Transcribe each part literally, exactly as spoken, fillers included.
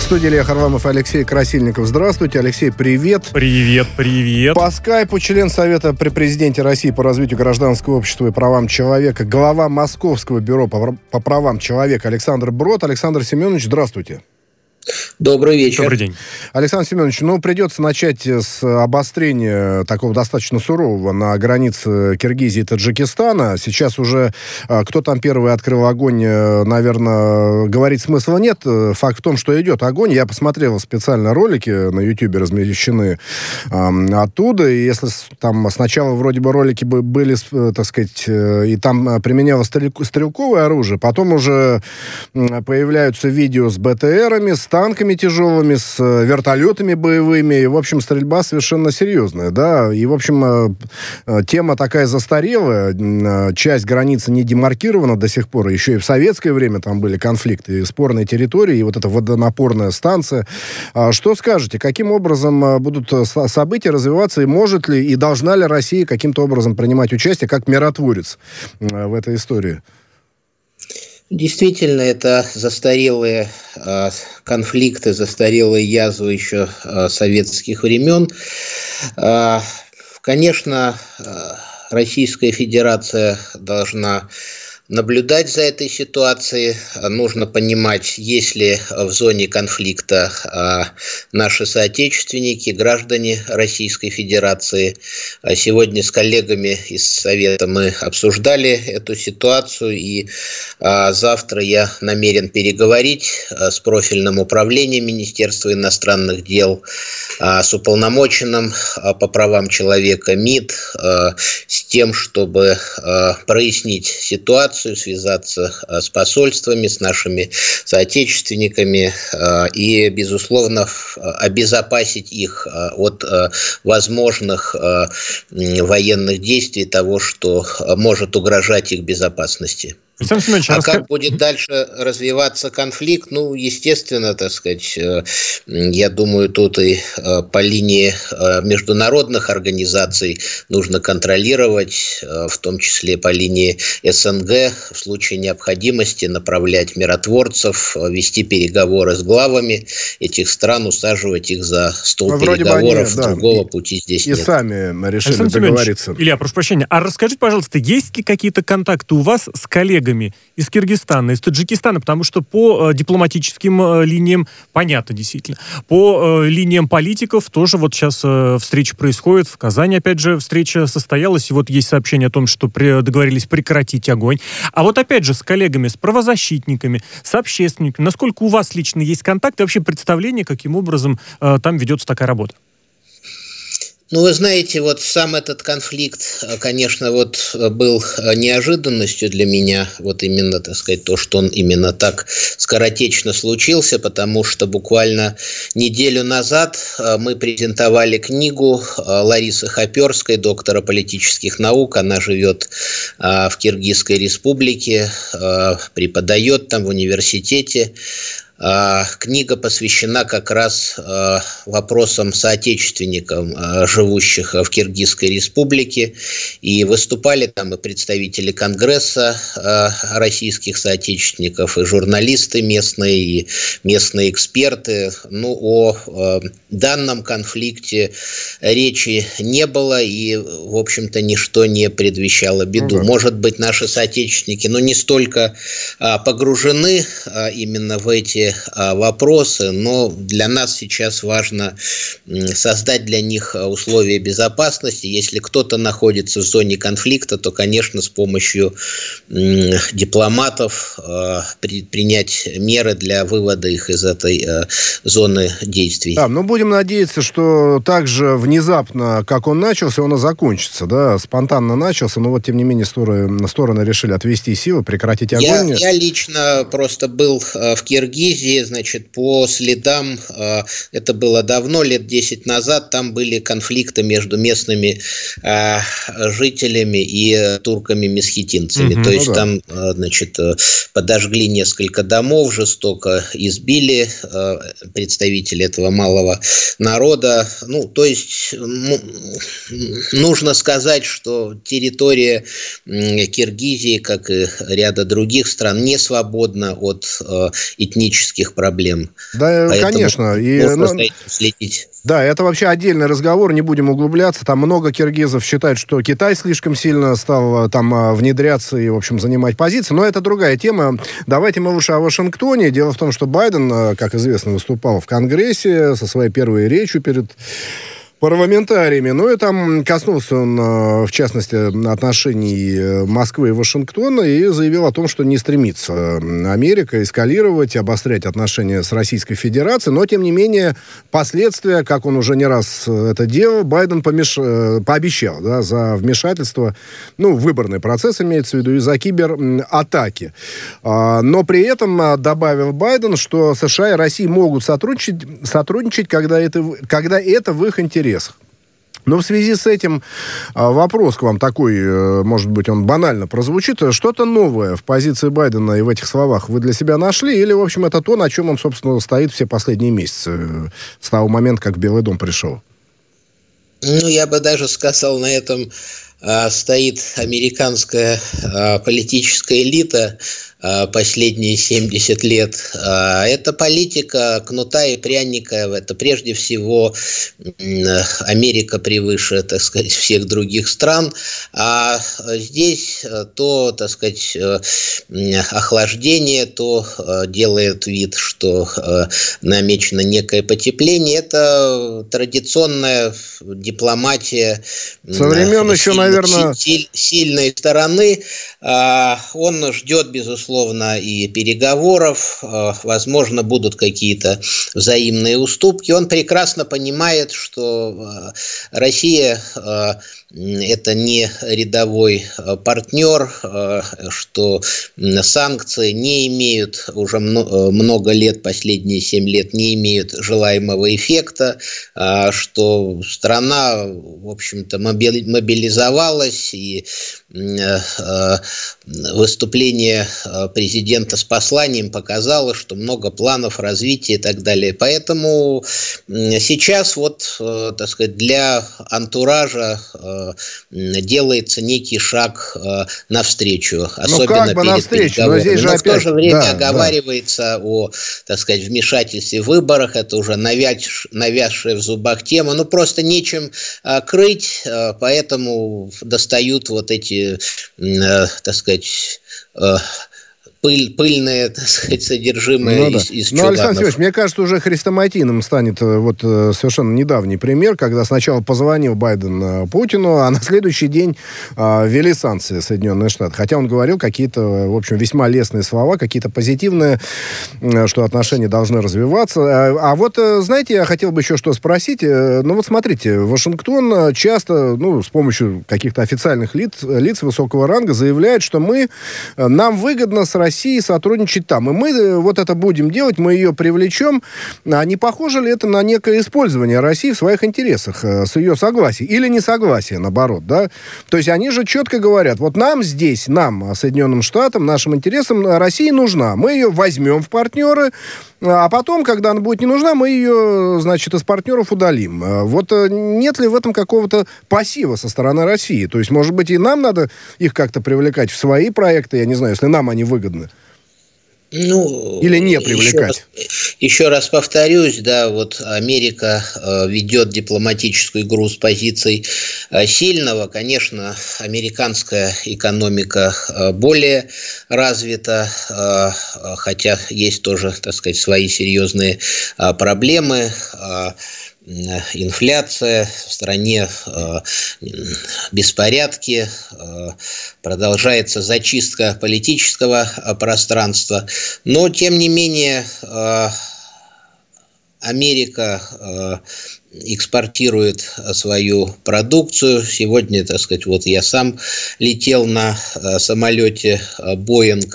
студии Илья Харламов и Алексей Красильников. Здравствуйте, Алексей, привет. Привет, привет. По скайпу член Совета при президенте России по развитию гражданского общества и правам человека, глава Московского бюро по, по правам человека Александр Брод. Александр Семенович, здравствуйте. Добрый вечер. Добрый день. Александр Семенович, ну, придется начать с обострения такого достаточно сурового на границе Киргизии и Таджикистана. Сейчас уже кто там первый открыл огонь, наверное, говорить смысла нет. Факт в том, что идет огонь. Я посмотрел специально ролики на Ютьюбе, размещены э, оттуда. И если там сначала вроде бы ролики были, так сказать, и там применялось стрелковое оружие, потом уже появляются видео с БТРами, с танками тяжелыми, с вертолетами боевыми. И, в общем, стрельба совершенно серьезная, да. И, в общем, тема такая застарелая. Часть границы не демаркирована до сих пор. Еще и в советское время там были конфликты, и спорные территории, и вот эта водонапорная станция. Что скажете? Каким образом будут события развиваться? И может ли, и должна ли Россия каким-то образом принимать участие как миротворец в этой истории? Действительно, это застарелые э, конфликты, застарелые язвы еще э, советских времен. Э, конечно, э, Российская Федерация должна наблюдать за этой ситуацией. Нужно понимать, есть ли в зоне конфликта а, наши соотечественники, граждане Российской Федерации. А сегодня с коллегами из Совета мы обсуждали эту ситуацию, и а, завтра я намерен переговорить а, с профильным управлением Министерства иностранных дел, а, с уполномоченным а, по правам человека МИД, а, с тем, чтобы а, прояснить ситуацию, связаться с посольствами, с нашими соотечественниками и, безусловно, обезопасить их от возможных военных действий, того, что может угрожать их безопасности. А как будет дальше развиваться конфликт? Ну, естественно, так сказать, я думаю, тут и по линии международных организаций нужно контролировать, в том числе по линии СНГ, в случае необходимости направлять миротворцев, вести переговоры с главами этих стран, усаживать их за стол ну, переговоров. Они, да, другого и, пути здесь и нет. И сами решили Александр договориться. Илья, прошу прощения, а расскажите, пожалуйста, есть ли какие-то контакты у вас с коллегами из Киргизстана, из Таджикистана, потому что по э, дипломатическим э, линиям понятно действительно. По э, линиям политиков тоже вот сейчас э, встреча происходит. В Казани, опять же, встреча состоялась, и вот есть сообщение о том, что при, договорились прекратить огонь. А вот опять же с коллегами, с правозащитниками, с общественниками, насколько у вас лично есть контакты, вообще представление, каким образом э, там ведется такая работа? Ну, вы знаете, вот сам этот конфликт, конечно, вот был неожиданностью для меня, вот именно, так сказать, то, что он именно так скоротечно случился, потому что буквально неделю назад мы презентовали книгу Ларисы Хоперской, доктора политических наук, она живет в Киргизской республике, преподает там в университете. Книга посвящена как раз вопросам соотечественникам, живущих в Киргизской республике. И выступали там и представители Конгресса российских соотечественников, и журналисты местные, и местные эксперты. Ну, о данном конфликте речи не было, и, в общем-то, ничто не предвещало беду. Ну, да. Может быть, наши соотечественники, ну, не столько погружены именно в эти вопросы, но для нас сейчас важно создать для них условия безопасности. Если кто-то находится в зоне конфликта, то, конечно, с помощью дипломатов принять меры для вывода их из этой зоны действий. Да, но будем надеяться, что так же внезапно, как он начался, он и закончится, да, спонтанно начался, но вот, тем не менее, стороны, стороны решили отвести силы, прекратить огонь. Я, я лично просто был в Киргизии, значит, по следам, это было давно, лет десять назад, там были конфликты между местными жителями и турками-месхетинцами. Mm-hmm, То есть ну, там, да. значит, подожгли несколько домов, жестоко избили представителей этого малого народа. Ну, то есть нужно сказать, что территория Киргизии, как и ряда других стран, не свободна от этнических проблем. Да, поэтому конечно. И, нужно за этим следить. Да, это вообще отдельный разговор, не будем углубляться. Там много киргизов считают, что Китай слишком сильно стал там внедряться и, в общем, занимать позиции. Но это другая тема. Давайте мы лучше о Вашингтоне. Дело в том, что Байден, как известно, выступал в Конгрессе со своей первой речью перед парламентариями. Ну и там коснулся он, в частности, отношений Москвы и Вашингтона и заявил о том, что не стремится Америка эскалировать, обострять отношения с Российской Федерацией. Но, тем не менее, последствия, как он уже не раз это делал, Байден помеш... пообещал, да, за вмешательство, ну, в выборный процесс имеется в виду, и за кибератаки. Но при этом добавил Байден, что США и Россия могут сотрудничать, сотрудничать когда, это, когда это в их интересах. Но в связи с этим вопрос к вам такой, может быть, он банально прозвучит. Что-то новое в позиции Байдена и в этих словах вы для себя нашли? Или, в общем, это то, на чем он, собственно, стоит все последние месяцы, с того момента, как в Белый дом пришел? Ну, я бы даже сказал, на этом а, стоит американская а, политическая элита а, последние семьдесят лет. А, это политика кнута и пряника. Это прежде всего Америка превыше, так сказать, всех других стран. А здесь то, так сказать, охлаждение, то делает вид, что намечено некое потепление. Это традиционная дипломатия со времен еще, сильной, наверное, силь, сильной стороны. Он ждет, безусловно, и переговоров. Возможно, будут какие-то взаимные уступки. Он прекрасно понимает, что Россия это не рядовой партнер, что санкции не имеют уже много лет, последние семь лет не имеют желаемого эффекта, что страна, в общем-то, мобилизовалась, и выступление президента с посланием показало, что много планов развития и так далее. Поэтому сейчас вот, так сказать, для антуража делается некий шаг навстречу, особенно ну, как бы перед переговорами. Но, здесь же но опять... в то же время да, оговаривается да. о, так сказать, вмешательстве в выборах. Это уже навязшая, навязшая в зубах тема. Ну, просто нечем а, крыть, а, поэтому достают вот эти, а, так сказать... А, Пыль, пыльное, так сказать, содержимое ну, из, да. из Ну, Александр Сергеевич, мне кажется, уже хрестоматийным станет вот совершенно недавний пример, когда сначала позвонил Байден Путину, а на следующий день а, ввели санкции Соединенные Штаты. Хотя он говорил какие-то, в общем, весьма лестные слова, какие-то позитивные, что отношения должны развиваться. А, а вот, знаете, я хотел бы еще что спросить. Ну, вот смотрите, Вашингтон часто, ну, с помощью каких-то официальных лиц, лиц высокого ранга заявляет, что мы, нам выгодно с Россией России сотрудничать там. И мы вот это будем делать, мы ее привлечем. А не похоже ли это на некое использование России в своих интересах, с ее согласия? Или несогласия, наоборот, да? То есть они же четко говорят, вот нам здесь, нам, Соединенным Штатам, нашим интересам Россия нужна. Мы ее возьмем в партнеры, а потом, когда она будет не нужна, мы ее, значит, из партнеров удалим. Вот нет ли в этом какого-то пассива со стороны России? То есть, может быть, и нам надо их как-то привлекать в свои проекты, я не знаю, если нам они выгодны. Ну, или не привлекать? Еще раз, еще раз повторюсь, да, вот Америка э, ведет дипломатическую игру с позиций э, сильного. Конечно, американская экономика э, более развита, э, хотя есть тоже, так сказать, свои серьезные э, проблемы. Э, инфляция, в стране э, беспорядки, э, продолжается зачистка политического э, пространства, но, тем не менее, э, Америка э, экспортирует свою продукцию. Сегодня, так сказать, вот я сам летел на самолете Boeing.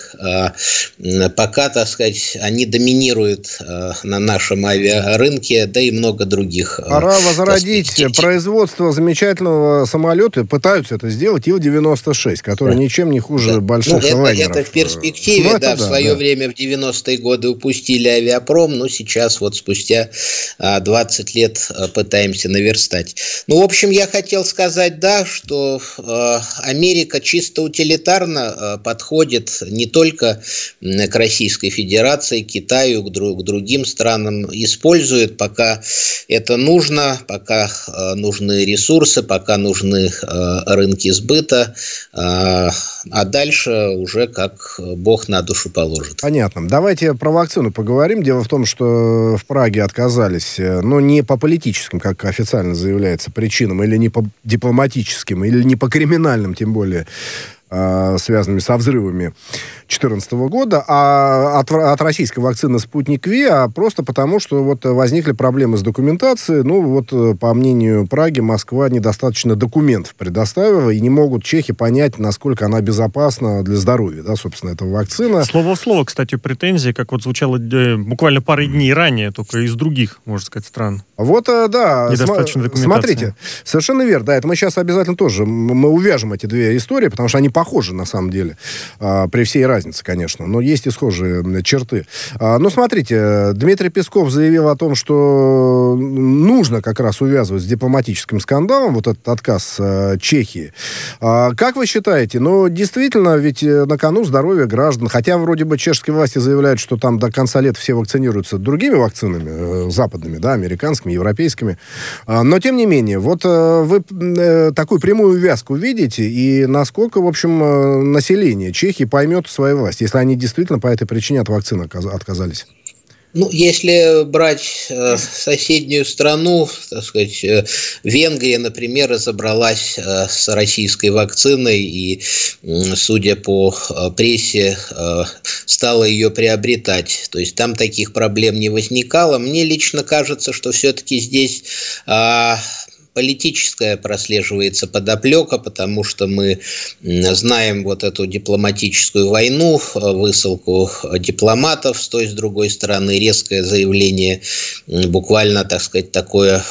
Пока, так сказать, они доминируют на нашем авиарынке, да и много других. Пора возродить сказать, производство замечательного самолета. Пытаются это сделать Ил девяносто шесть, который да. ничем не хуже да. больших ну, лайнеров. Это в перспективе, ну, да, да. В свое да. время в девяностые годы упустили авиапром, но сейчас вот спустя двадцать лет пытаемся наверстать. Ну, в общем, я хотел сказать, да, что э, Америка чисто утилитарно э, подходит не только к Российской Федерации, к Китаю, к, друг, к другим странам, использует, пока это нужно, пока э, нужны ресурсы, пока нужны э, рынки сбыта, э, а дальше уже как Бог на душу положит. Понятно. Давайте про вакцину поговорим. Дело в том, что в Праге отказались, но не по политическим, как официально заявляется, причинам, или не по дипломатическим, или не по криминальным, тем более, связанными со взрывами две тысячи четырнадцатого года, а от, от российской вакцины «Спутник Ви», а просто потому, что вот возникли проблемы с документацией. Ну, вот, по мнению Праги, Москва недостаточно документов предоставила, и не могут чехи понять, насколько она безопасна для здоровья, да, собственно, эта вакцина. Слово в слово, кстати, претензии, как вот звучало э, буквально пары дней ранее, только из других, можно сказать, стран. Вот, да. Недостаточно документации. Смотрите, совершенно верно, да, это мы сейчас обязательно тоже, мы увяжем эти две истории, потому что они похожи, на самом деле, при всей разнице, конечно, но есть и схожие черты. Но смотрите, Дмитрий Песков заявил о том, что нужно как раз увязывать с дипломатическим скандалом вот этот отказ Чехии. Как вы считаете, ну, действительно, ведь на кону здоровье граждан, хотя вроде бы чешские власти заявляют, что там до конца лета все вакцинируются другими вакцинами, западными, да, американскими, европейскими, но тем не менее, вот вы такую прямую увязку видите, и насколько, в общем, население Чехии поймет свою власть, если они действительно по этой причине от вакцины отказались? Ну, если брать э, соседнюю страну, так сказать, э, Венгрия, например, разобралась э, с российской вакциной и, э, судя по э, прессе, э, стала ее приобретать. То есть там таких проблем не возникало. Мне лично кажется, что все-таки здесь... Э, политическая прослеживается подоплека, потому что мы знаем вот эту дипломатическую войну, высылку дипломатов с той, с другой стороны, резкое заявление, буквально, так сказать, такое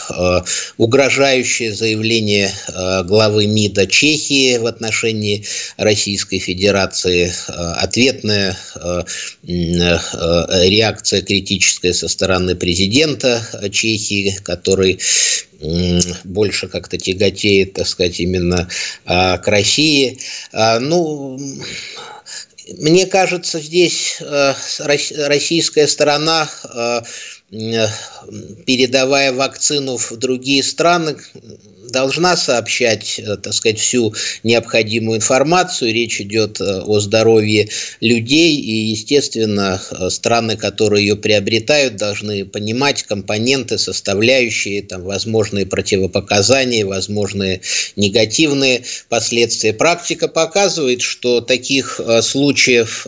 угрожающее заявление главы МИДа Чехии в отношении Российской Федерации, ответная реакция критическая со стороны президента Чехии, который больше как-то тяготеет, так сказать, именно а, к России. А, ну, мне кажется, здесь а, российская сторона, а, передавая вакцину в другие страны, должна сообщать, так сказать, всю необходимую информацию. Речь идет о здоровье людей, и, естественно, страны, которые ее приобретают, должны понимать компоненты, составляющие, там, возможные противопоказания, возможные негативные последствия. Практика показывает, что таких случаев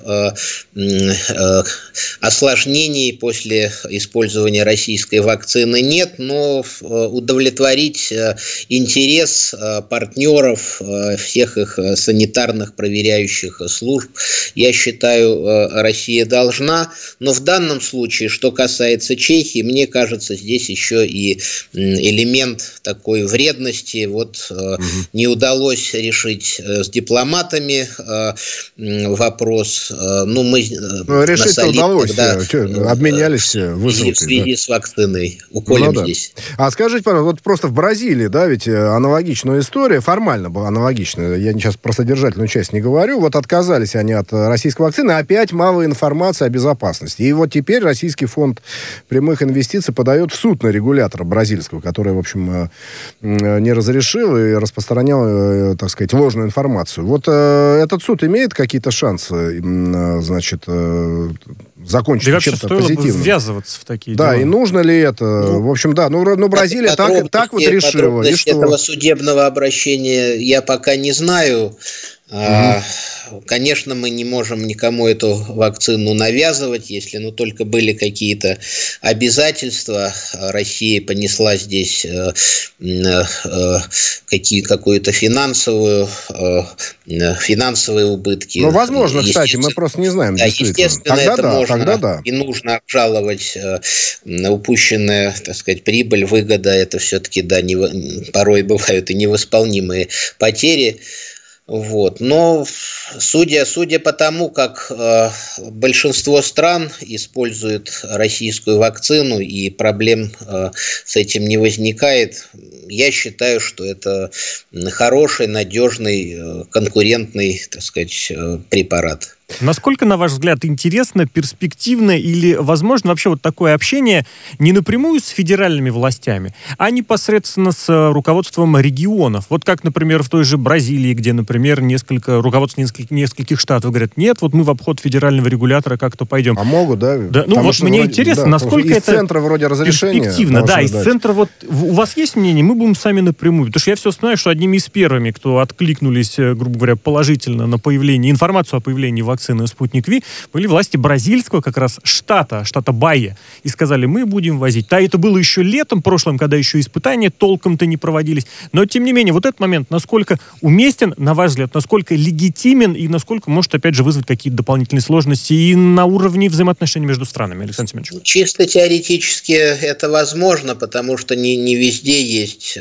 осложнений после использования российской вакцины нет, но удовлетворить интерес партнеров, всех их санитарных проверяющих служб, я считаю, Россия должна. Но в данном случае, что касается Чехии, мне кажется, здесь еще и элемент такой вредности. Вот угу. не удалось решить с дипломатами вопрос. Ну, мы ну, решить-то удалось. Обменялись высылкой. В связи да. с вакциной. Уколем ну, здесь. Да. А скажите, пожалуйста, вот просто в Бразилии, да, ведь аналогичная история, формально была аналогичная, я сейчас про содержательную часть не говорю, вот отказались они от российской вакцины, опять мало информации о безопасности. И вот теперь Российский фонд прямых инвестиций подает в суд на регулятора бразильского, который, в общем, не разрешил и распространял, так сказать, ложную информацию. Вот этот суд имеет какие-то шансы, значит, закончить да чем-то стоило позитивным? Бы ввязываться в такие да, дела. И нужно ли это? Ну, в общем, да, ну, ну Бразилия так, так вот решила. И что? Этого судебного обращения я пока не знаю. Угу. Конечно, мы не можем никому эту вакцину навязывать, если ну, только были какие-то обязательства. Россия понесла здесь э, э, какие, какую-то финансовую, э, финансовые убытки. Ну, возможно, кстати, мы просто не знаем. Да, естественно, тогда это да, можно тогда да. и нужно обжаловать. Э, упущенная, так сказать, прибыль, выгода, это все-таки, да, не, порой бывают и невосполнимые потери. Вот. Но судя, судя по тому, как э, большинство стран используют российскую вакцину и проблем э, с этим не возникает, я считаю, что это хороший, надежный, э, конкурентный, так сказать, э, препарат. Насколько, на ваш взгляд, интересно, перспективно или возможно вообще вот такое общение не напрямую с федеральными властями, а непосредственно с руководством регионов? Вот как, например, в той же Бразилии, где, например, несколько руководств нескольких, нескольких штатов говорят, нет, вот мы в обход федерального регулятора как-то пойдем. А могут, да? Да, ну вот мне вроде, интересно, да, насколько из это центра вроде разрешения перспективно. Да, из центра вот у вас есть мнение, мы будем сами напрямую. Потому что я все знаю, что одними из первыми, кто откликнулись, грубо говоря, положительно на появление, информацию о появлении вакцины «Спутник Ви», были власти бразильского как раз штата, штата Бахия, и сказали, мы будем возить. Да, это было еще летом прошлым, когда еще испытания толком-то не проводились. Но, тем не менее, вот этот момент, насколько уместен, на ваш взгляд, насколько легитимен и насколько может, опять же, вызвать какие-то дополнительные сложности и на уровне взаимоотношений между странами, Александр Семенович? Чисто теоретически это возможно, потому что не, не везде есть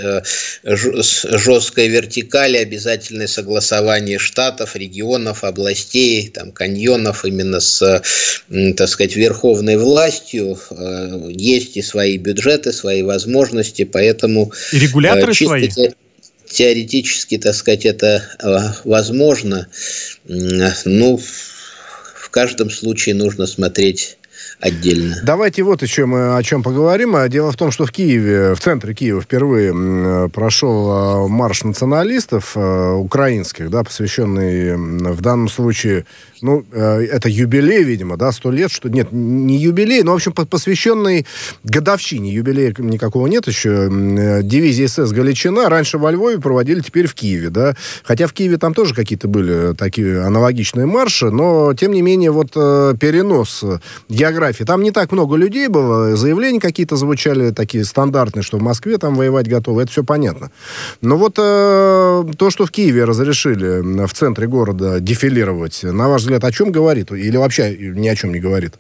жесткая вертикаль, обязательное согласование штатов, регионов, областей, там, каньонов именно с, так сказать, верховной властью. Есть и свои бюджеты, свои возможности, поэтому... И регуляторы чисто свои? Те, теоретически, так сказать, это возможно. Ну, в каждом случае нужно смотреть отдельно. Давайте вот еще мы о чем поговорим. Дело в том, что в Киеве, в центре Киева впервые прошел марш националистов украинских, да, посвященный в данном случае, ну, это юбилей, видимо, да, сто лет, что нет, не юбилей, но, в общем, посвященный годовщине. Юбилея никакого нет еще. Дивизия СС «Галичина» раньше во Львове проводили, теперь в Киеве, да. Хотя в Киеве там тоже какие-то были такие аналогичные марши, но, тем не менее, вот перенос географии. Там не так много людей было, заявления какие-то звучали такие стандартные, что в Москве там воевать готовы, это все понятно. Но вот э, то, что в Киеве разрешили в центре города дефилировать, на ваш взгляд, о чем говорит? Или вообще ни о чем не говорит?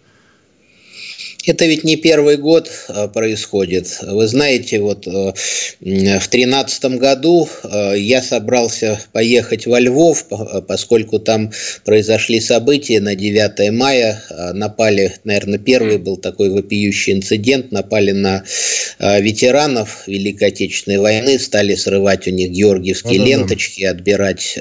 Это ведь не первый год происходит. Вы знаете, вот в тринадцатом году я собрался поехать во Львов, поскольку там произошли события на девятое мая. Напали, наверное, первый был такой вопиющий инцидент. Напали на ветеранов Великой Отечественной войны, стали срывать у них георгиевские да, ленточки, да. отбирать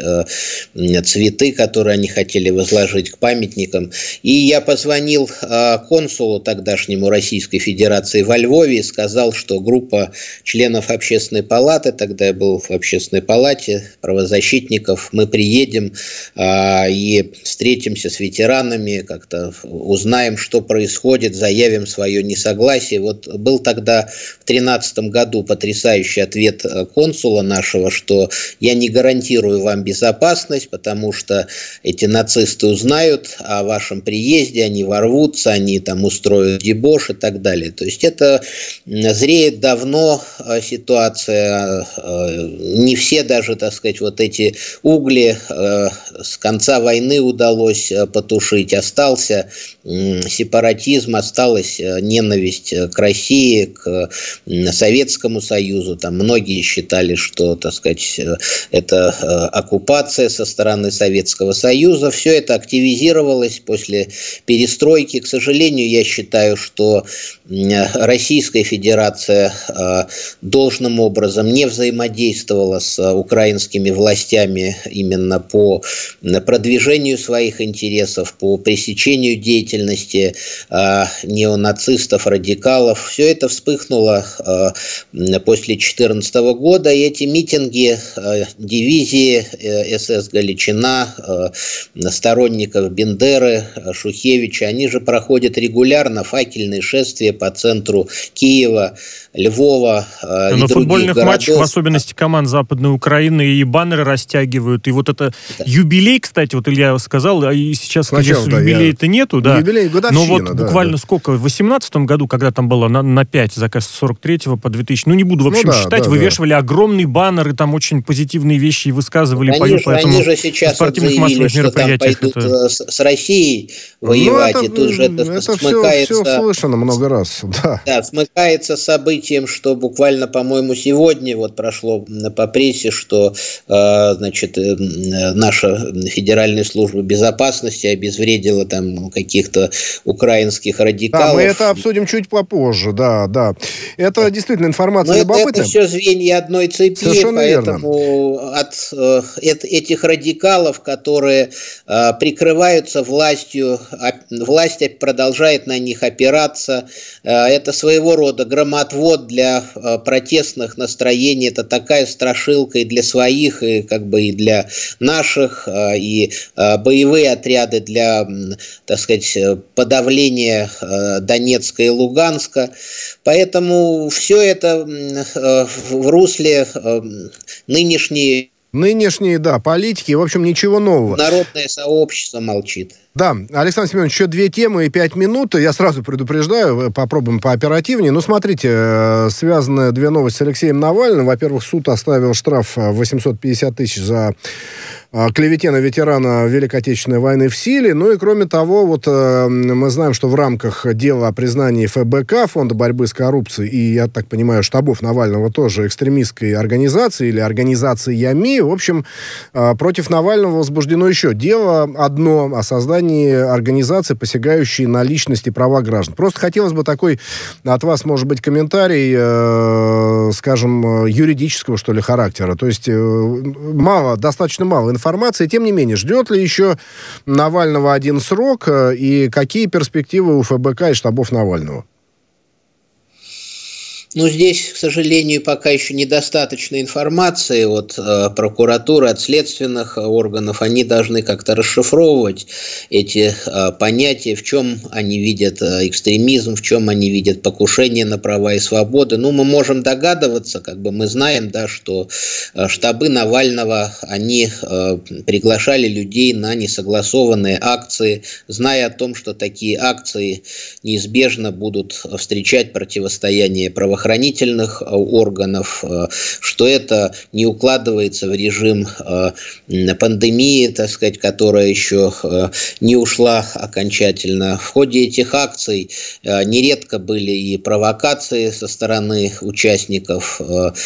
цветы, которые они хотели возложить к памятникам. И я позвонил консулу тогда, Российской Федерации во Львове и сказал, что группа членов Общественной палаты, тогда я был в Общественной палате, правозащитников, мы приедем а, и встретимся с ветеранами, как-то узнаем, что происходит, заявим свое несогласие. Вот был тогда в тринадцатом году потрясающий ответ консула нашего, что я не гарантирую вам безопасность, потому что эти нацисты узнают о вашем приезде, они ворвутся, они там устроят дебош и так далее. То есть это зреет давно ситуация. Не все даже, так сказать, вот эти угли с конца войны удалось потушить. Остался сепаратизм, осталась ненависть к России, к Советскому Союзу. Там многие считали, что, так сказать, это оккупация со стороны Советского Союза. Все это активизировалось после перестройки. К сожалению, я считаю, что Российская Федерация должным образом не взаимодействовала с украинскими властями именно по продвижению своих интересов, по пресечению деятельности неонацистов, радикалов. Все это вспыхнуло после две тысячи четырнадцатого года, и эти митинги дивизии СС «Галичина», сторонников Бендеры, Шухевича, они же проходят регулярно. факельные шествия по центру Киева, Львова э, и на других футбольных городов. матчах, в особенности команд Западной Украины, и баннеры растягивают. И вот это да. юбилей, кстати, вот Илья сказал, и сейчас, Сначала, конечно, да, юбилея-то я... нету, да. Юбилей, годовщина, но вот да, буквально да. сколько, в восемнадцатом году, когда там было на, на пять заказ с сорок третьего по две тысячи, ну не буду, в общем, ну, да, считать, да, вывешивали да. огромный баннер, и там очень позитивные вещи и высказывали, они, пою, же, поэтому они же сейчас спортивных вот заявили, массовых что там пойдут это... с, с Россией воевать, ну, это, и тут же это, это смыкается... все, все слышано много раз, да. Да, смыкается с событием, что буквально, по-моему, сегодня вот прошло по прессе, что, э, значит, э, наша Федеральная служба безопасности обезвредила там каких-то украинских радикалов. Да, мы это обсудим чуть попозже, да, да. Это да. действительно информация Но любопытная. Это, это все звенья одной цепи, совершенно поэтому верно. От э, этих радикалов, которые э, прикрываются властью, а, власть продолжает на них опираться. Э, это своего рода громотвод для э, протестных настроений. Это такая страшилка и для своих, и как бы и для наших, э, и э, боевые отряды для, так сказать, подавления э, Донецка и Луганска. Поэтому все это э, в русле э, нынешней Нынешние, да, политики, в общем, ничего нового. Народное сообщество молчит. Да, Александр Семенович, еще две темы и пять минут. Я сразу предупреждаю, попробуем пооперативнее. Ну, смотрите, связаны две новости с Алексеем Навальным. Во-первых, суд оставил штраф восемьсот пятьдесят тысяч за клевете на ветерана Великой Отечественной войны в силе. Ну и, кроме того, вот мы знаем, что в рамках дела о признании эф бэ ка, Фонда борьбы с коррупцией, и, я так понимаю, штабов Навального тоже экстремистской организации или организации ЯМИ, в общем, против Навального возбуждено еще дело одно о создании организации, посягающей на личности права граждан. Просто хотелось бы такой от вас, может быть, комментарий, э, скажем, юридического, что ли, характера. То есть э, мало, достаточно мало информации. Тем не менее, ждет ли еще Навального один срок э, и какие перспективы у эф бэ ка и штабов Навального? Ну, здесь, к сожалению, пока еще недостаточно информации от э, прокуратуры, от следственных органов. Они должны как-то расшифровывать эти э, понятия, в чем они видят э, экстремизм, в чем они видят покушение на права и свободы. Ну, мы можем догадываться, как бы мы знаем, да, что э, штабы Навального, они э, приглашали людей на несогласованные акции, зная о том, что такие акции неизбежно будут встречать противостояние правоохранительных правоохранительных органов, что это не укладывается в режим пандемии, так сказать, которая еще не ушла окончательно. В ходе этих акций нередко были и провокации со стороны участников.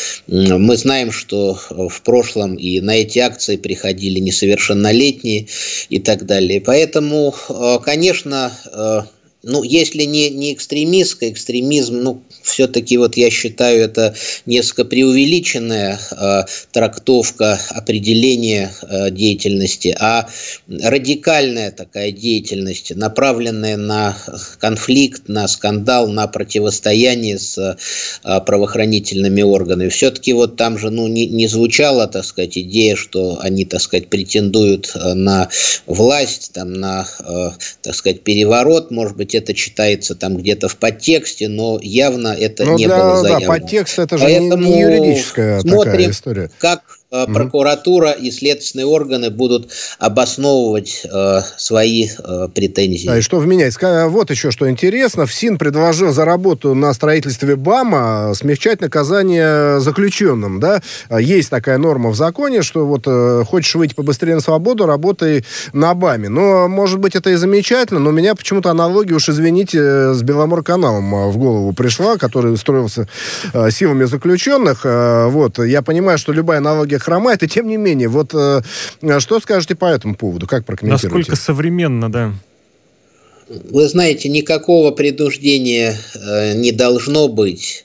Мы знаем, что в прошлом и на эти акции приходили несовершеннолетние и так далее. Поэтому, конечно, ну, если не, не экстремистская, экстремизм, ну, все-таки вот я считаю, это несколько преувеличенная э, трактовка определения э, деятельности, а радикальная такая деятельность, направленная на конфликт, на скандал, на противостояние с э, правоохранительными органами. Все-таки вот там же, ну, не, не звучала, так сказать, идея, что они, так сказать, претендуют на власть, там, на, э, так сказать, переворот, может быть, это читается там где-то в подтексте, но явно это ну, не для, было заявлено. Да, подтекст это же Поэтому не, не юридическая смотрим, такая история. Как прокуратура и следственные органы будут обосновывать э, свои э, претензии. Да, и что вменять? Вот еще что интересно. ФСИН предложил за работу на строительстве БАМа смягчать наказание заключенным. Да? Есть такая норма в законе, что вот э, хочешь выйти побыстрее на свободу, работай на БАМе. Но, может быть, это и замечательно, но у меня почему-то аналогия, уж извините, с Беломорканалом в голову пришла, который строился э, силами заключенных. Э, вот. Я понимаю, что любая аналогия хромает, и тем не менее, вот э, что скажете по этому поводу? Как прокомментируете? Насколько современно, да. Вы знаете, никакого принуждения э, не должно быть.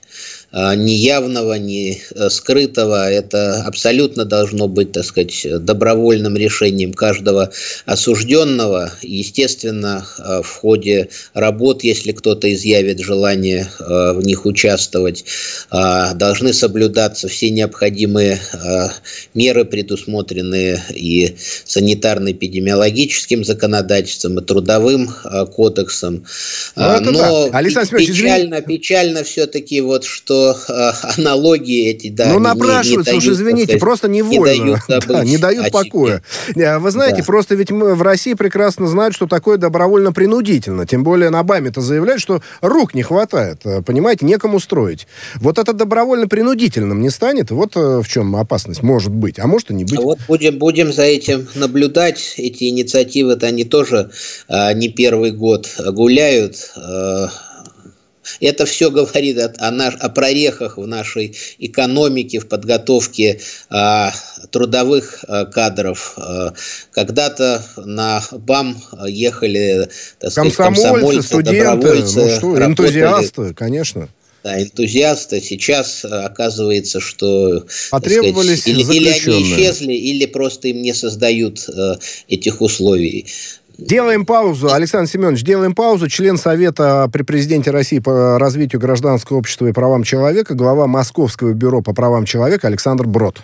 ни явного, ни скрытого. Это абсолютно должно быть, так сказать, добровольным решением каждого осужденного. Естественно, в ходе работ, если кто-то изъявит желание в них участвовать, должны соблюдаться все необходимые меры, предусмотренные и санитарно-эпидемиологическим законодательством, и трудовым кодексом. Ну, Но да. Александр печально, печально все-таки, вот, что аналогии эти, да, ну, напрашиваются, уж извините, сказать, просто невольно. Не дают, забыть, да, не дают покоя. Вы знаете, да. просто ведь мы в России прекрасно знают, что такое добровольно-принудительно. Тем более на БАМе-то заявляют, что рук не хватает. Понимаете, некому строить. Вот это добровольно-принудительным не станет? Вот в чем опасность может быть. А может и не быть. Вот будем, будем за этим наблюдать. Эти инициативы-то они тоже а, не первый год гуляют. А, это все говорит о, о, наш, о прорехах в нашей экономике, в подготовке а, трудовых а, кадров. А, когда-то на БАМ ехали, так сказать, комсомольцы, комсомольцы, студенты, добровольцы, ну что, энтузиасты, конечно. Да, энтузиасты. Сейчас оказывается, что потребовались сказать, или, или они исчезли, или просто им не создают э, этих условий. Делаем паузу. Александр Семенович, делаем паузу. Член Совета при президенте России по развитию гражданского общества и правам человека, глава Московского бюро по правам человека Александр Брод.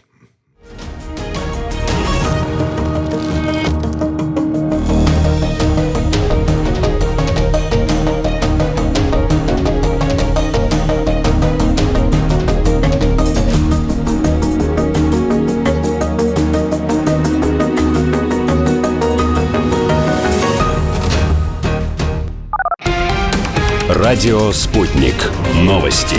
Радио «Спутник». Новости.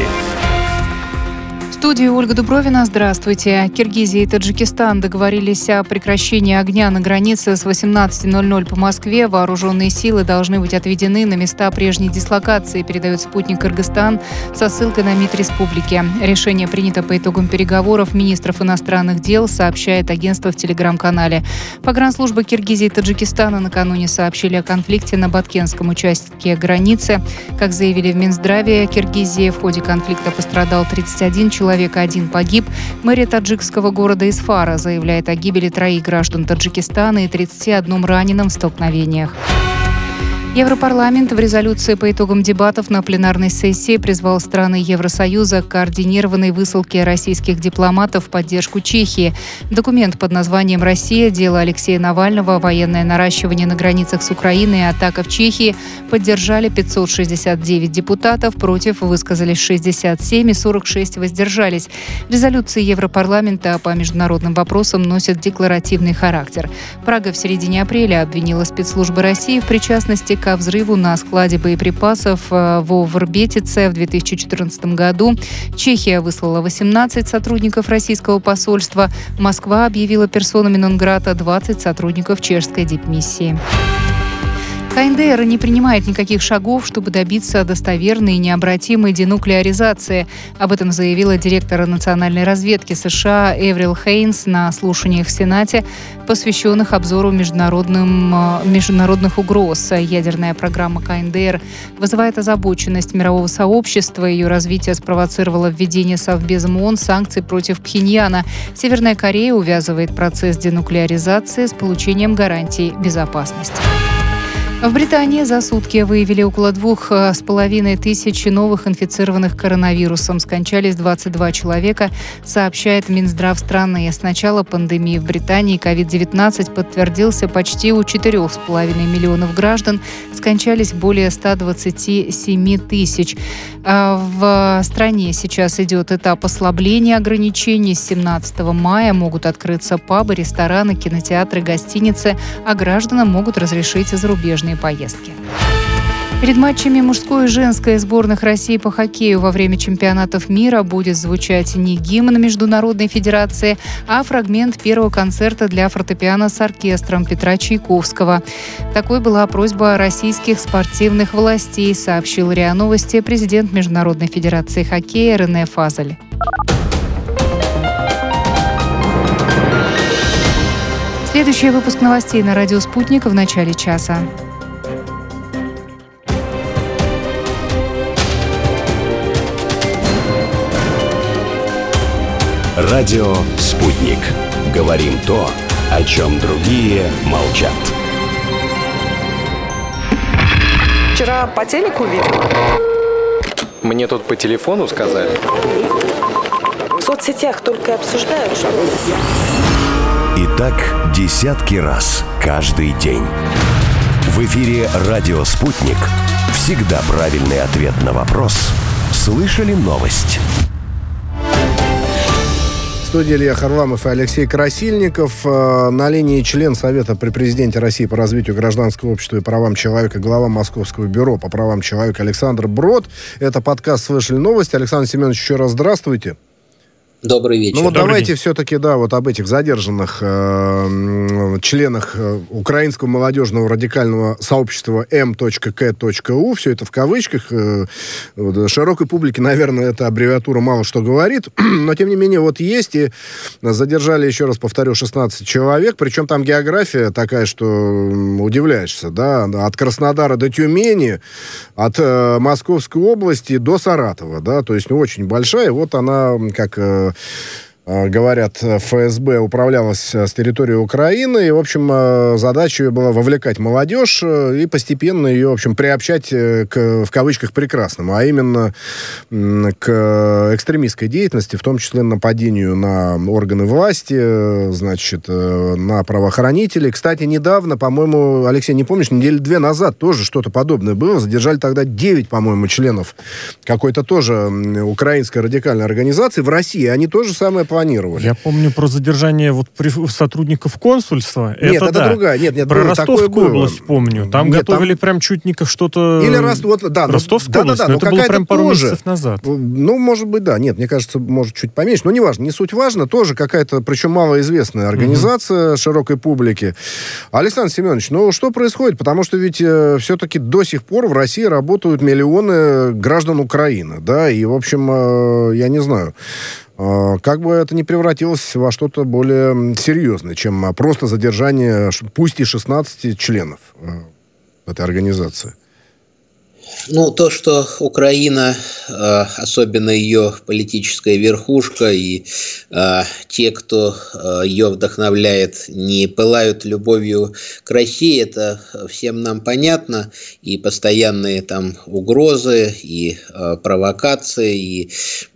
В студии Ольга Дубровина. Здравствуйте. Киргизия и Таджикистан договорились о прекращении огня на границе с восемнадцати ноль-ноль по Москве. Вооруженные силы должны быть отведены на места прежней дислокации, передает «Спутник Кыргызстан» со ссылкой на МИД республики. Решение принято по итогам переговоров министров иностранных дел, сообщает агентство в телеграм-канале. Погранслужба Киргизии и Таджикистана накануне сообщили о конфликте на Баткенском участке границы. Как заявили в Минздраве Киргизии, в ходе конфликта пострадал тридцать один человек. Человек один погиб. Мэрия таджикского города Исфара заявляет о гибели троих граждан Таджикистана и тридцати одном раненом в столкновениях. Европарламент в резолюции по итогам дебатов на пленарной сессии призвал страны Евросоюза к координированной высылке российских дипломатов в поддержку Чехии. Документ под названием «Россия. Дело Алексея Навального. Военное наращивание на границах с Украиной и атака в Чехии» поддержали пятьсот шестьдесят девять депутатов, против высказались шестьдесят семь и сорок шесть воздержались. Резолюции Европарламента по международным вопросам носят декларативный характер. Прага в середине апреля обвинила спецслужбы России в причастности к ко взрыву на складе боеприпасов во Врбетице в две тысячи четырнадцатом году. Чехия выслала восемнадцать сотрудников российского посольства. Москва объявила персонами нон-грата двадцать сотрудников чешской дипмиссии. КНДР не принимает никаких шагов, чтобы добиться достоверной и необратимой денуклеаризации. Об этом заявила директор национальной разведки США Эврил Хейнс на слушаниях в Сенате, посвященных обзору международным, международных угроз. Ядерная программа КНДР вызывает озабоченность мирового сообщества. Ее развитие спровоцировало введение Совбезом ООН санкций против Пхеньяна. Северная Корея увязывает процесс денуклеаризации с получением гарантий безопасности. В Британии за сутки выявили около двух с половиной тысячи новых инфицированных коронавирусом. Скончались двадцать два человека, сообщает Минздрав страны. С начала пандемии в Британии ковид девятнадцать подтвердился почти у четырех с половиной миллионов граждан. Скончались более ста двадцати семи тысяч. В стране сейчас идет этап ослабления ограничений. С семнадцатого мая могут открыться пабы, рестораны, кинотеатры, гостиницы, а гражданам могут разрешить зарубежные поездки. Перед матчами мужской и женской сборных России по хоккею во время чемпионатов мира будет звучать не гимн Международной федерации, а фрагмент первого концерта для фортепиано с оркестром Петра Чайковского. Такой была просьба российских спортивных властей, сообщил РИА Новости президент Международной федерации хоккея Рене Фазель. Следующий выпуск новостей на радио «Спутник» в начале часа. Радио «Спутник». Говорим то, о чем другие молчат. Вчера по телеку видела. Мне тут по телефону сказали. В соцсетях только обсуждают, что... И так десятки раз каждый день. В эфире «Радио Спутник». Всегда правильный ответ на вопрос. Слышали новость? В студии Илья Харламов и Алексей Красильников. На линии член Совета при президенте России по развитию гражданского общества и правам человека, глава Московского бюро по правам человека Александр Брод. Это подкаст «Слышали новости». Александр Семенович, еще раз здравствуйте. Добрый вечер. Ну вот Добрый давайте день. все-таки, да, вот об этих задержанных э, членах э, украинского молодежного радикального сообщества эм ка точка у, все это в кавычках, э, вот, широкой публике, наверное, эта аббревиатура мало что говорит, но тем не менее вот есть, и задержали, еще раз повторю, шестнадцать человек, причем там география такая, что удивляешься, да, от Краснодара до Тюмени, от э, Московской области до Саратова, да, то есть ну, очень большая, вот она как... Э, говорят, эф эс бэ управлялась с территории Украины, и, в общем, задача была вовлекать молодежь и постепенно ее, в общем, приобщать к, в кавычках, прекрасному, а именно к экстремистской деятельности, в том числе нападению на органы власти, значит, на правоохранителей. Кстати, недавно, по-моему, Алексей, не помнишь, недели две назад тоже что-то подобное было. Задержали тогда девять, по-моему, членов какой-то тоже украинской радикальной организации в России. Они то же самое планировали. Я помню про задержание вот при, сотрудников консульства. Нет, это, это да. другая. Нет, нет, про было, Ростовскую область помню. Там нет, готовили там... прям чуть не как что-то... Или раз, вот, да, Ростовскую да, область, да, да, но но это было прям пару тоже, месяцев назад. Ну, может быть, да. Нет, мне кажется, может, чуть поменьше. Но неважно, не суть важно. Тоже какая-то, причем малоизвестная организация угу. широкой публики. Александр Семенович, ну, что происходит? Потому что ведь э, все-таки до сих пор в России работают миллионы граждан Украины, да, и, в общем, э, я не знаю... Как бы это ни превратилось во что-то более серьезное, чем просто задержание, пусть и шестнадцати членов этой организации. Ну, то, что Украина, особенно ее политическая верхушка и те, кто ее вдохновляет, не пылают любовью к России, это всем нам понятно. И постоянные там угрозы, и провокации, и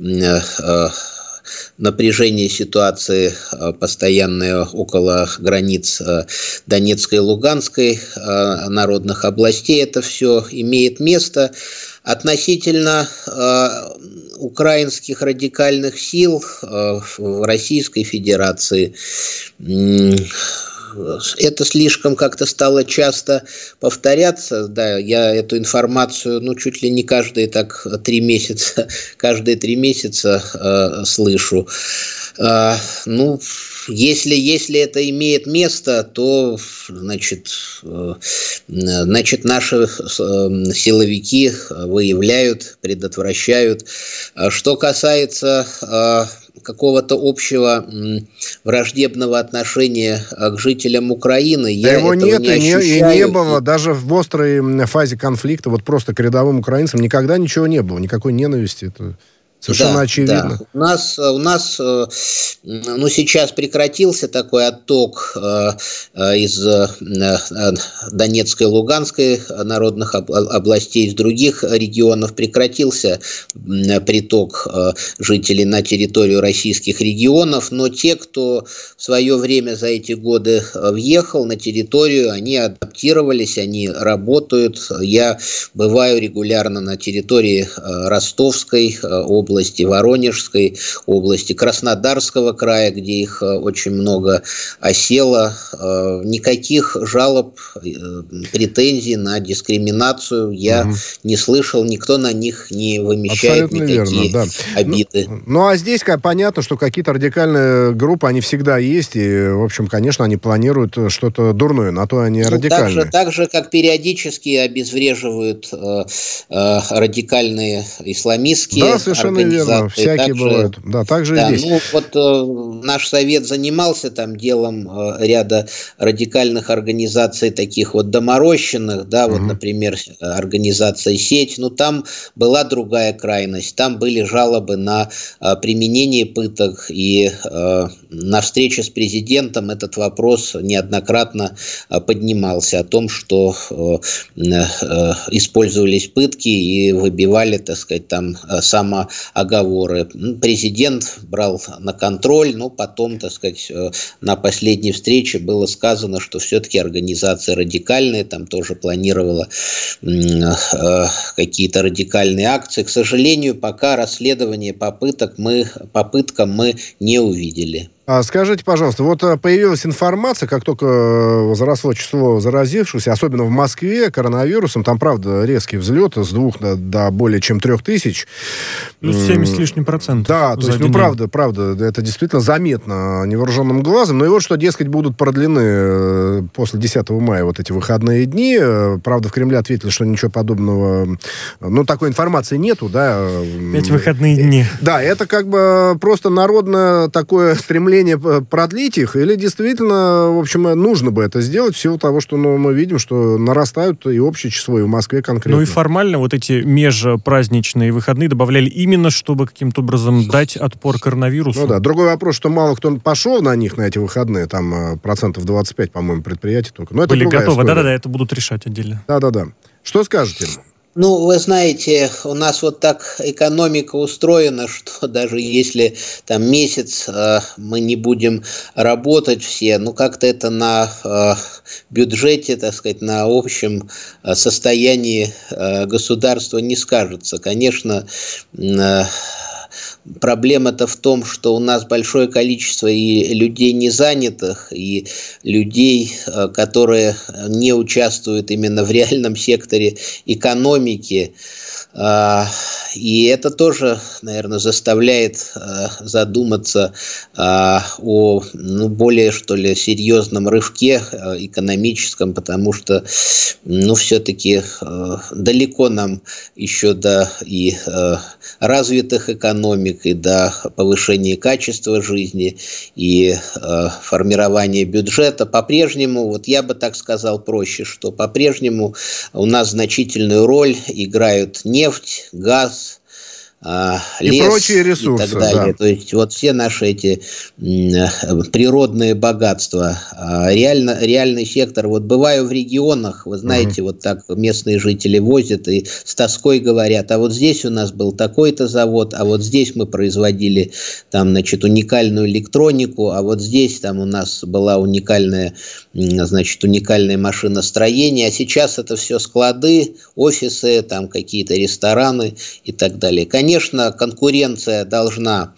напряжение ситуации постоянное около границ Донецкой и Луганской народных областей. Это все имеет место. Относительно украинских радикальных сил в Российской Федерации это слишком как-то стало часто повторяться. Да, я эту информацию, ну, чуть ли не каждые так три месяца, каждые три месяца э, слышу. Э, ну, если, если это имеет место, то, значит, э, значит, наши э, силовики выявляют, предотвращают. Что касается э, какого-то общего м, враждебного отношения к жителям Украины, да я его этого нет не и не, ощущаю. и не было. Даже в острой фазе конфликта, вот просто к рядовым украинцам никогда ничего не было, никакой ненависти. Это совершенно да, очевидно. Да. У нас, у нас, ну, сейчас прекратился такой отток из Донецкой и Луганской народных областей, из других регионов прекратился приток жителей на территорию российских регионов, но те, кто в свое время за эти годы въехал на территорию, они адаптировались, они работают. Я бываю регулярно на территории Ростовской области, области Воронежской области, Краснодарского края, где их очень много осело. Никаких жалоб, претензий на дискриминацию я угу. не слышал, никто на них не вымещает абсолютно никакие верно, да. обиды. Ну, ну, а здесь как, понятно, что какие-то радикальные группы, они всегда есть, и, в общем, конечно, они планируют что-то дурное, на то они ну, радикальные. Так же, так же, как периодически обезвреживают э, э, радикальные исламистские да, совершенно верно. Всякие также, бывают. Да, так же да, и здесь. Ну, вот э, наш совет занимался там делом э, ряда радикальных организаций, таких вот доморощенных, да, угу. вот, например, организация «Сеть». Ну, там была другая крайность. Там были жалобы на э, применение пыток, и э, на встрече с президентом этот вопрос неоднократно э, поднимался о том, что э, э, использовались пытки и выбивали, так сказать, там самооговоры. Президент брал на контроль, но потом, так сказать, на последней встрече было сказано, что все-таки организация радикальная, там тоже планировала какие-то радикальные акции. К сожалению, пока расследование попыток мы, попыткам мы не увидели. А скажите, пожалуйста, вот появилась информация, как только возросло число заразившихся, особенно в Москве, коронавирусом, там, правда, резкий взлет с двух до, до более чем трех тысяч. Плюс семьдесят с лишним процентов. Да, то есть, ну, правда, правда, это действительно заметно невооруженным глазом. Ну и вот что, дескать, будут продлены после десятого мая вот эти выходные дни. Правда, в Кремле ответили, что ничего подобного, ну, такой информации нету, да. Эти выходные дни. Да, это как бы просто народное такое стремление продлить их, или действительно, в общем, нужно бы это сделать в силу того, что ну, мы видим, что нарастают и общее число, и в Москве конкретно. Ну и формально вот эти межпраздничные выходные добавляли именно, чтобы каким-то образом дать отпор коронавирусу. Ну да, другой вопрос, что мало кто пошел на них, на эти выходные, там процентов двадцать пять, по-моему, предприятий только. Но это были готовы, история. Да-да-да, это будут решать отдельно. Да-да-да. Что скажете? Ну, вы знаете, у нас вот так экономика устроена, что даже если там месяц э, мы не будем работать все, ну, как-то это на э, бюджете, так сказать, на общем э, состоянии э, государства не скажется. Конечно, э, проблема-то в том, что у нас большое количество и людей незанятых, и людей, которые не участвуют именно в реальном секторе экономики. И это тоже, наверное, заставляет задуматься о ну, более, что ли, серьезном рывке экономическом, потому что, ну, все-таки далеко нам еще до и развитых экономик, и до повышения качества жизни, и формирования бюджета. По-прежнему, вот я бы так сказал проще, что по-прежнему у нас значительную роль играют нефть, газ, лес и прочие ресурсы, и так далее. Да. То есть вот все наши эти природные богатства. Реально, реальный сектор. Вот бываю в регионах, вы знаете, uh-huh. вот так местные жители возят и с тоской говорят, а вот здесь у нас был такой-то завод, а вот здесь мы производили там, значит, уникальную электронику, а вот здесь там у нас была уникальная, значит, уникальное машиностроение, а сейчас это все склады, офисы, там какие-то рестораны и так далее. Конечно, конкуренция должна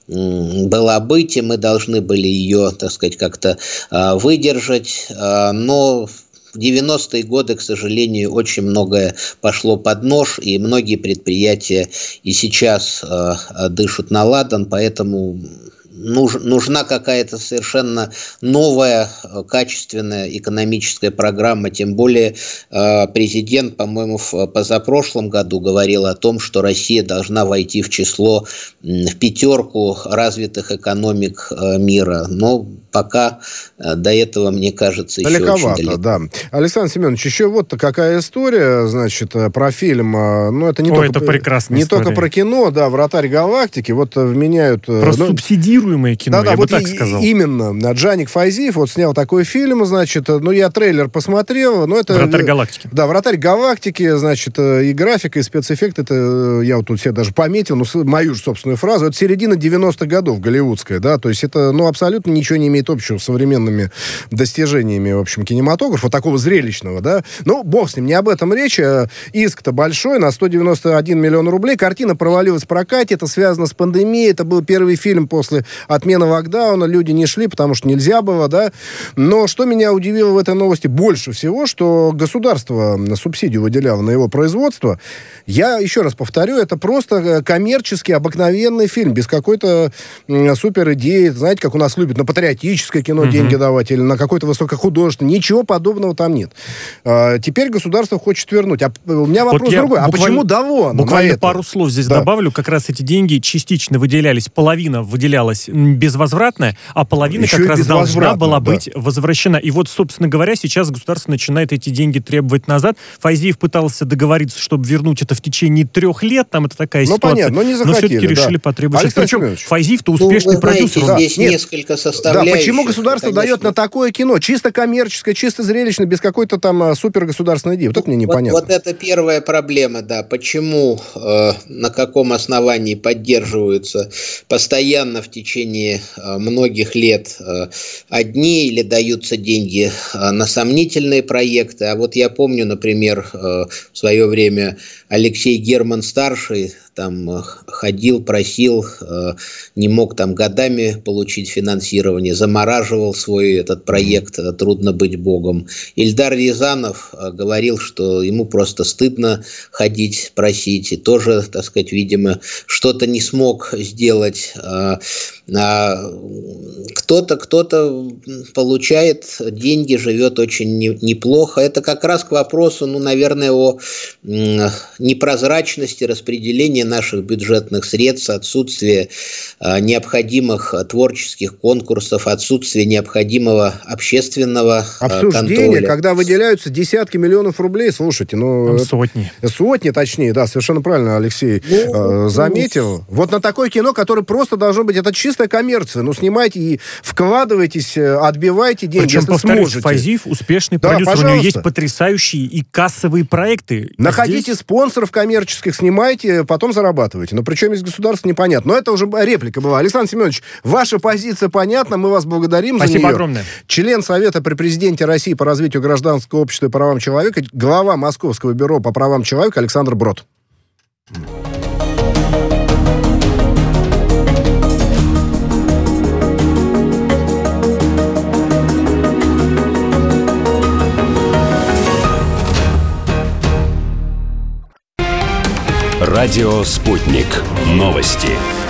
была быть, и мы должны были ее, так сказать, как-то выдержать, но в девяностые годы, к сожалению, очень многое пошло под нож, и многие предприятия и сейчас дышат на ладан, поэтому нужна какая-то совершенно новая, качественная экономическая программа. Тем более президент, по-моему, в позапрошлом году говорил о том, что Россия должна войти в число, в пятерку развитых экономик мира. Но пока до этого, мне кажется, еще далековато, очень далеко. Да. Александр Семенович, еще вот какая история, значит, про фильм. Ну, это не, О, только, это прекрасная не история. только про кино, да, «Вратарь галактики». Вот вменяют... Просто ну, субсидируемое кино, да, я да, бы вот так и, сказал. Именно. Джаник Файзиев вот снял такой фильм, значит, ну, я трейлер посмотрел. Ну, это, «Вратарь галактики». Да, «Вратарь галактики», значит, и графика, и спецэффекты, это я вот тут себе даже пометил, ну, мою же собственную фразу, это середина девяностых годов голливудская, да, то есть это, ну, абсолютно ничего не имеет общего с современными достижениями, в общем, кинематографа, такого зрелищного, да. Ну, бог с ним, не об этом речь. Иск-то большой, на сто девяносто один миллион рублей. Картина провалилась в прокате, это связано с пандемией, это был первый фильм после отмена локдауна, люди не шли, потому что нельзя было, да. Но что меня удивило в этой новости больше всего, что государство субсидию выделяло на его производство. Я еще раз повторю, это просто коммерческий, обыкновенный фильм, без какой-то супер идеи, знаете, как у нас любят на патриотическое кино mm-hmm. деньги давать, или на какое-то высокохудожественное. Ничего подобного там нет. А, теперь государство хочет вернуть. А у меня вопрос вот другой. А почему дало? Буквально пару слов здесь да. добавлю. Как раз эти деньги частично выделялись. Половина выделялась безвозвратная, а половина еще как раз должна была да. быть возвращена. И вот, собственно говоря, сейчас государство начинает эти деньги требовать назад. Файзиев пытался договориться, чтобы вернуть это в течение трех лет. Там это такая ну, ситуация. Понятно, но не захотели. Но все-таки да. решили потребовать. Причем Файзиев-то успешный ну, вы знаете, продюсер. Здесь да. несколько составляющих. Да, почему государство конечно. дает на такое кино? Чисто коммерческое, чисто зрелищное, без какой-то там супергосударственной идеи. Вот это мне непонятно. Вот, вот это первая проблема, да. Почему, э, на каком основании поддерживаются постоянно в течение э, многих лет э, одни или даются деньги э, на сомнительные проекты. А вот я помню, например, э, в свое время Алексей Герман-старший там ходил, просил, не мог там годами получить финансирование, замораживал свой этот проект «Трудно быть Богом». Ильдар Рязанов говорил, что ему просто стыдно ходить, просить, и тоже, так сказать, видимо, что-то не смог сделать. Кто-то, кто-то получает деньги, живет очень неплохо. Это как раз к вопросу, ну, наверное, о непрозрачности распределения наших бюджетных средств, отсутствие э, необходимых творческих конкурсов, отсутствие необходимого общественного э, обсуждения, контроля. Когда выделяются десятки миллионов рублей, слушайте, ну... Сотни. Это, сотни, точнее, да, совершенно правильно Алексей ну, э, заметил. Ну, вот на такое кино, которое просто должно быть, это чистая коммерция. Ну, снимайте и вкладывайтесь, отбивайте деньги, причем, если повторюсь, сможете. Файзиев успешный да, продюсер, пожалуйста. У него есть потрясающие и кассовые проекты. Находите здесь... спонсоров коммерческих, снимайте, потом зарабатываете. Но причем из государства непонятно. Но это уже реплика была. Александр Семенович, ваша позиция понятна, мы вас благодарим Спасибо за нее. огромное. Член Совета при президенте России по развитию гражданского общества и правам человека, глава Московского бюро по правам человека Александр Брод. Радио «Спутник». Новости.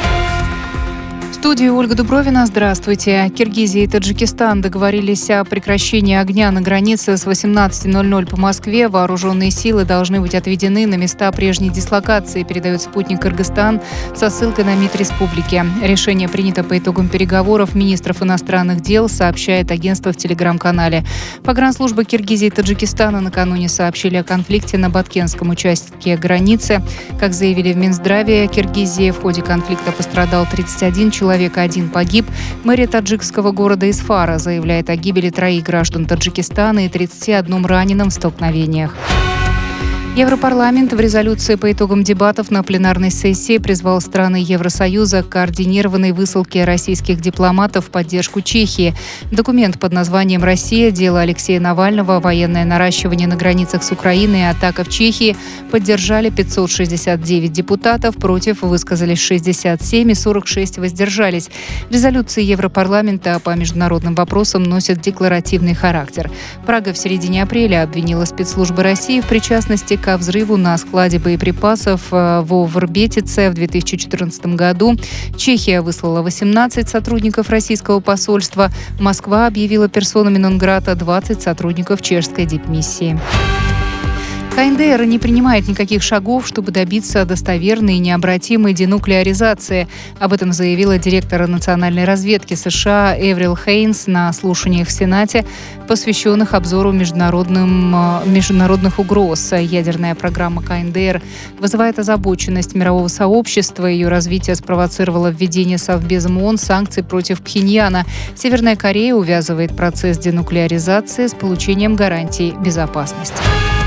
В студии Ольга Дубровина. Здравствуйте. Киргизия и Таджикистан договорились о прекращении огня на границе с восемнадцати ноль-ноль по Москве. Вооруженные силы должны быть отведены на места прежней дислокации, передает «Спутник Кыргызстан» со ссылкой на МИД республики. Решение принято по итогам переговоров министров иностранных дел, сообщает агентство в телеграм-канале. Погранслужба Киргизии и Таджикистана накануне сообщили о конфликте на Баткенском участке границы. Как заявили в Минздраве Киргизии, в ходе конфликта пострадал тридцать один человек. Человек один погиб. Мэрия таджикского города Исфара заявляет о гибели троих граждан Таджикистана и тридцати одном раненом в столкновениях. Европарламент в резолюции по итогам дебатов на пленарной сессии призвал страны Евросоюза к координированной высылке российских дипломатов в поддержку Чехии. Документ под названием «Россия. Дело Алексея Навального. Военное наращивание на границах с Украиной и атака в Чехии» поддержали пятьсот шестьдесят девять депутатов, против высказались шестьдесят семь и сорок шесть воздержались. Резолюции Европарламента по международным вопросам носят декларативный характер. Прага в середине апреля обвинила спецслужбы России в причастности к взрыву на складе боеприпасов во Врбетице в две тысячи четырнадцатом году. Чехия выслала восемнадцать сотрудников российского посольства. Москва объявила персонами нон-грата двадцать сотрудников чешской дипмиссии. КНДР не принимает никаких шагов, чтобы добиться достоверной и необратимой денуклеаризации. Об этом заявила директор национальной разведки США Эврил Хейнс на слушаниях в Сенате, посвященных обзору международным, международных угроз. Ядерная программа КНДР вызывает озабоченность мирового сообщества. Ее развитие спровоцировало введение Совбезом ООН санкций против Пхеньяна. Северная Корея увязывает процесс денуклеаризации с получением гарантий безопасности.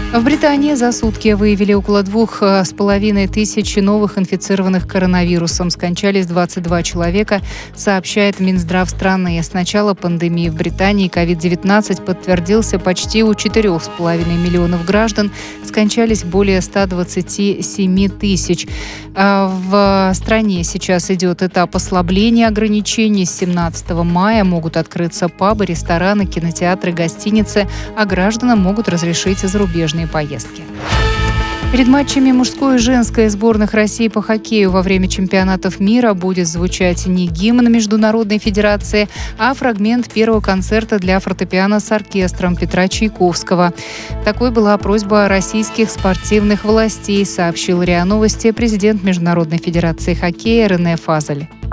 В Британии за сутки выявили около двух с половиной тысячи новых инфицированных коронавирусом. Скончались двадцать два человека, сообщает Минздрав страны. С начала пандемии в Британии ковид девятнадцать подтвердился почти у четырех с половиной миллионов граждан. Скончались более ста двадцати семи тысяч. В стране сейчас идет этап ослабления ограничений. С семнадцатого мая могут открыться пабы, рестораны, кинотеатры, гостиницы, а гражданам могут разрешить зарубежные поездки. Перед матчами мужской и женской сборных России по хоккею во время чемпионатов мира будет звучать не гимн Международной Федерации, а фрагмент первого концерта для фортепиано с оркестром Петра Чайковского. Такой была просьба российских спортивных властей, сообщил РИА Новости президент Международной Федерации хоккея Рене Фазель.